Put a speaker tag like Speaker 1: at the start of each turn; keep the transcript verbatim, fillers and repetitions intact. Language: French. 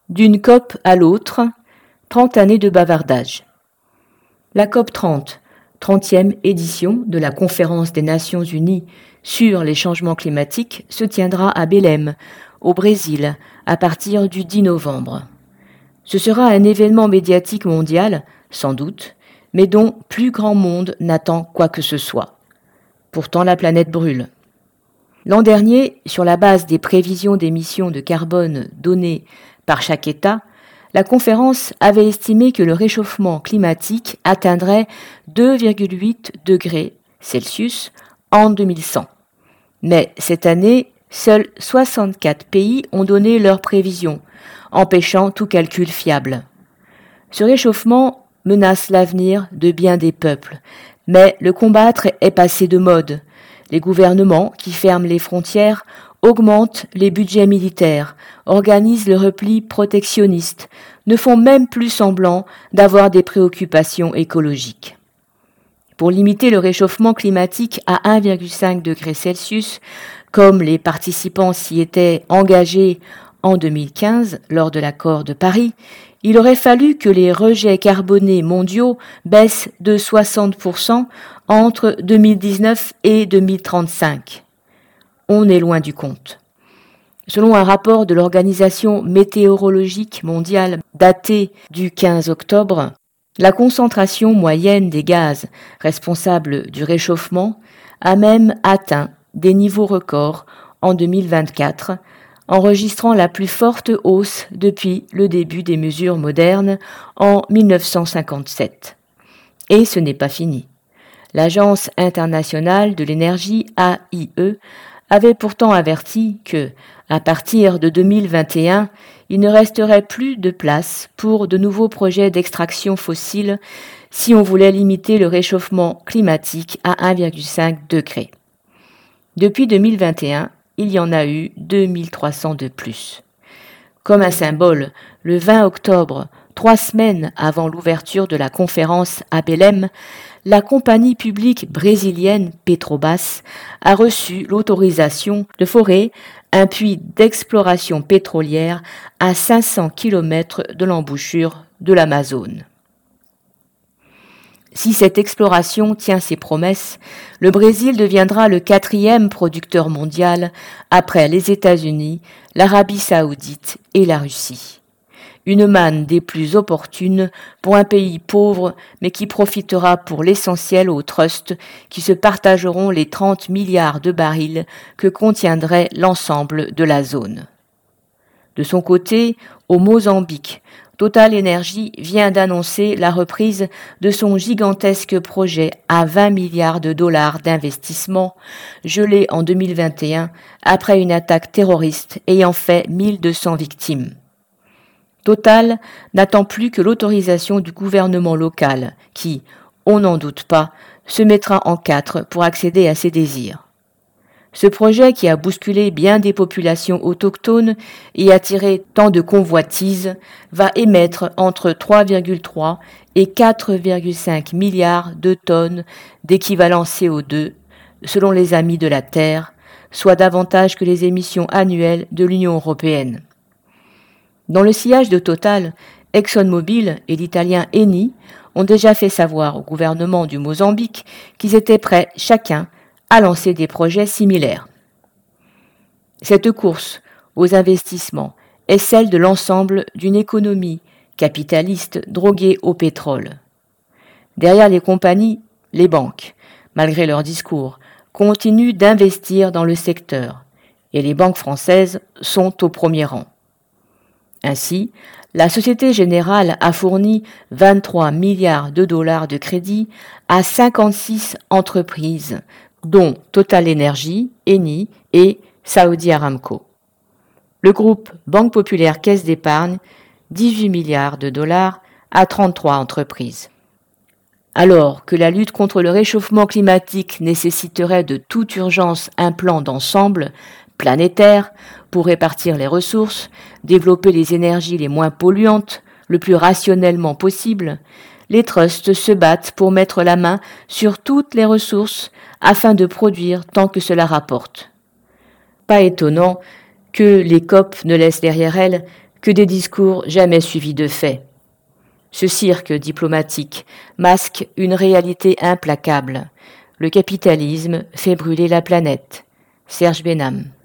Speaker 1: D'une COP à l'autre, trente années de bavardage. La COP trente, trentième édition de la Conférence des Nations Unies sur les changements climatiques, se tiendra à Belém, au Brésil, à partir du dix novembre. Ce sera un événement médiatique mondial, sans doute, mais dont plus grand monde n'attend quoi que ce soit. Pourtant, la planète brûle. L'an dernier, sur la base des prévisions d'émissions de carbone données par chaque État, la conférence avait estimé que le réchauffement climatique atteindrait deux virgule huit degrés Celsius en deux mille cent. Mais cette année, seuls soixante-quatre pays ont donné leurs prévisions, empêchant tout calcul fiable. Ce réchauffement menace l'avenir de bien des peuples, mais le combattre est passé de mode. Les gouvernements qui ferment les frontières augmentent les budgets militaires, organisent le repli protectionniste, ne font même plus semblant d'avoir des préoccupations écologiques. Pour limiter le réchauffement climatique à un virgule cinq degré Celsius, comme les participants s'y étaient engagés en deux mille quinze lors de l'accord de Paris, il aurait fallu que les rejets carbonés mondiaux baissent de soixante pour cent entre deux mille dix-neuf et deux mille trente-cinq. On est loin du compte. Selon un rapport de l'Organisation météorologique mondiale daté du quinze octobre, la concentration moyenne des gaz responsables du réchauffement a même atteint des niveaux records en deux mille vingt-quatre, enregistrant la plus forte hausse depuis le début des mesures modernes en dix-neuf cent cinquante-sept. Et ce n'est pas fini. L'Agence internationale de l'énergie A I E avait pourtant averti que, à partir de deux mille vingt et un, il ne resterait plus de place pour de nouveaux projets d'extraction fossile si on voulait limiter le réchauffement climatique à un virgule cinq degré. Depuis deux mille vingt et un, il y en a eu deux mille trois cents de plus. Comme un symbole, le vingt octobre, trois semaines avant l'ouverture de la conférence à Belém, la compagnie publique brésilienne Petrobras a reçu l'autorisation de forer un puits d'exploration pétrolière à cinq cents kilomètres de l'embouchure de l'Amazone. Si cette exploration tient ses promesses, le Brésil deviendra le quatrième producteur mondial après les États-Unis, l'Arabie saoudite et la Russie. Une manne des plus opportunes pour un pays pauvre, mais qui profitera pour l'essentiel aux trusts qui se partageront les trente milliards de barils que contiendrait l'ensemble de la zone. De son côté, au Mozambique, Total Energy vient d'annoncer la reprise de son gigantesque projet à vingt milliards de dollars d'investissement, gelé en deux mille vingt et un après une attaque terroriste ayant fait mille deux cents victimes. Total n'attend plus que l'autorisation du gouvernement local qui, on n'en doute pas, se mettra en quatre pour accéder à ses désirs. Ce projet qui a bousculé bien des populations autochtones et attiré tant de convoitises va émettre entre trois virgule trois et quatre virgule cinq milliards de tonnes d'équivalent C O deux selon les Amis de la Terre, soit davantage que les émissions annuelles de l'Union européenne. Dans le sillage de Total, ExxonMobil et l'italien Eni ont déjà fait savoir au gouvernement du Mozambique qu'ils étaient prêts chacun à lancer des projets similaires. Cette course aux investissements est celle de l'ensemble d'une économie capitaliste droguée au pétrole. Derrière les compagnies, les banques, malgré leurs discours, continuent d'investir dans le secteur et les banques françaises sont au premier rang. Ainsi, la Société Générale a fourni vingt-trois milliards de dollars de crédit à cinquante-six entreprises, dont Total Energy, Eni et Saudi Aramco. Le groupe Banque Populaire Caisse d'Épargne, dix-huit milliards de dollars à trente-trois entreprises. Alors que la lutte contre le réchauffement climatique nécessiterait de toute urgence un plan d'ensemble planétaire pour répartir les ressources, développer les énergies les moins polluantes le plus rationnellement possible, les trusts se battent pour mettre la main sur toutes les ressources afin de produire tant que cela rapporte. Pas étonnant que les COP ne laissent derrière elles que des discours jamais suivis de faits. Ce cirque diplomatique masque une réalité implacable. Le capitalisme fait brûler la planète. Serge Benham.